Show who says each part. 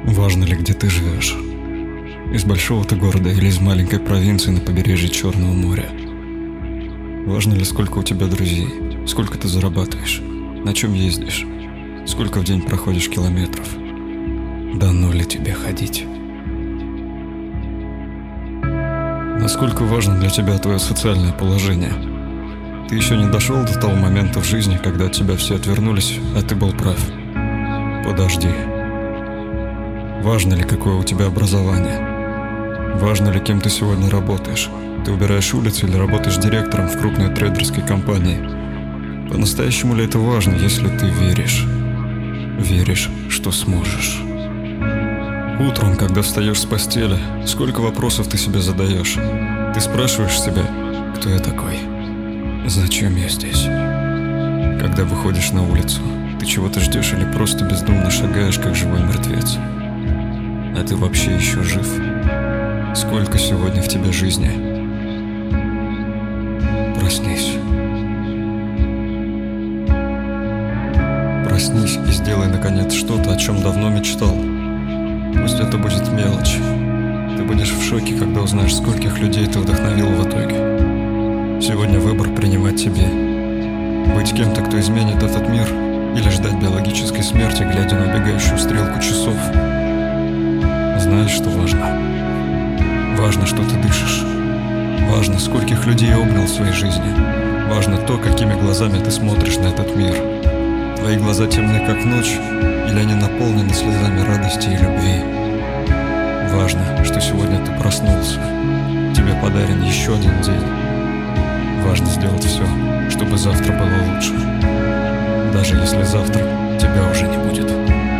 Speaker 1: Важно ли, где ты живешь? Из большого ты города или из маленькой провинции на побережье Черного моря? Важно ли, сколько у тебя друзей, сколько ты зарабатываешь, на чем ездишь, сколько в день проходишь километров? Дано ли тебе ходить? Насколько важно для тебя твое социальное положение? Ты еще не дошел до того момента в жизни, когда от тебя все отвернулись, а ты был прав. Подожди. Важно ли, какое у тебя образование? Важно ли, кем ты сегодня работаешь? Ты убираешь улицы или работаешь директором в крупной трейдерской компании? По-настоящему ли это важно, если ты веришь? Веришь, что сможешь? Утром, когда встаешь с постели, сколько вопросов ты себе задаешь? Ты спрашиваешь себя, кто я такой? Зачем я здесь? Когда выходишь на улицу, ты чего-то ждешь или просто бездумно шагаешь, как живой мертвец? А ты вообще еще жив? Сколько сегодня в тебе жизни? Проснись. Проснись и сделай, наконец, что-то, о чем давно мечтал. Пусть это будет мелочь. Ты будешь в шоке, когда узнаешь, скольких людей ты вдохновил в итоге. Сегодня выбор принимать тебе. Быть кем-то, кто изменит этот мир, или ждать биологической смерти, глядя на убегающую стрелку часов. Знаешь, что важно? Важно, что ты дышишь. Важно, скольких людей обнял в своей жизни. Важно то, какими глазами ты смотришь на этот мир. Твои глаза темны, как ночь, или они наполнены слезами радости и любви. Важно, что сегодня ты проснулся. Тебе подарен еще один день. Важно сделать все, чтобы завтра было лучше. Даже если завтра тебя уже не будет.